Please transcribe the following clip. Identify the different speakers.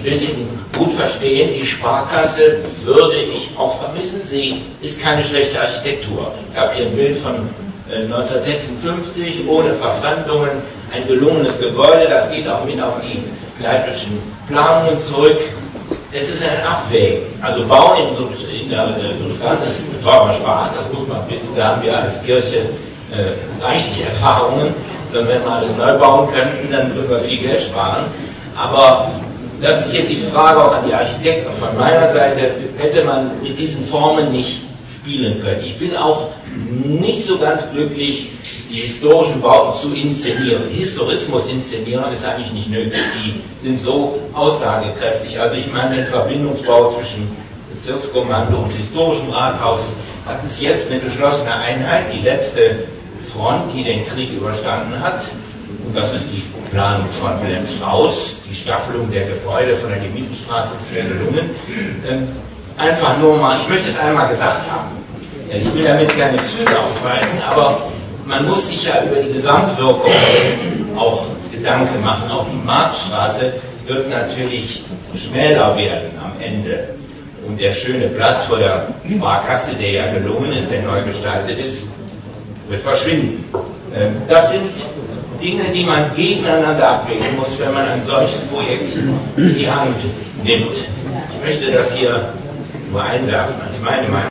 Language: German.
Speaker 1: ein bisschen gut verstehen, die Sparkasse würde ich auch vermissen. Sie ist keine schlechte Architektur. Ich habe hier ein Bild von 1956, ohne Verfremdungen, ein gelungenes Gebäude, das geht auch mit auf die leipzigischen Planungen zurück. Es ist ein Abwägen. Also Bauen in der Substanz ist teurer Spaß, das muss man wissen. Da haben wir als Kirche reichliche Erfahrungen. Wenn wir alles neu bauen könnten, dann würden wir viel Geld sparen. Aber das ist jetzt die Frage auch an die Architekten. Von meiner Seite hätte man mit diesen Formen nicht spielen können. Ich bin auch nicht so ganz glücklich, die historischen Bauten zu inszenieren. Historismus inszenieren ist eigentlich nicht nötig. Die sind so aussagekräftig. Also ich meine den Verbindungsbau zwischen Bezirkskommando und historischem Rathaus. Das ist jetzt eine geschlossene Einheit, die letzte Front, die den Krieg überstanden hat. Und das ist die Planung von Wilhelm Strauß, die Staffelung der Gebäude von der Gemietenstraße ist sehr gelungen. Einfach nur mal, ich möchte es einmal gesagt haben. Ich will damit keine Züge aufweisen, aber man muss sich ja über die Gesamtwirkung auch Gedanken machen. Auch die Marktstraße wird natürlich schmäler werden am Ende. Und der schöne Platz vor der Sparkasse, der ja gelungen ist, der neu gestaltet ist, wird verschwinden. Das sind Dinge, die man gegeneinander abwägen muss, wenn man ein solches Projekt in die Hand nimmt. Ich möchte das hier nur einwerfen als meine Meinung.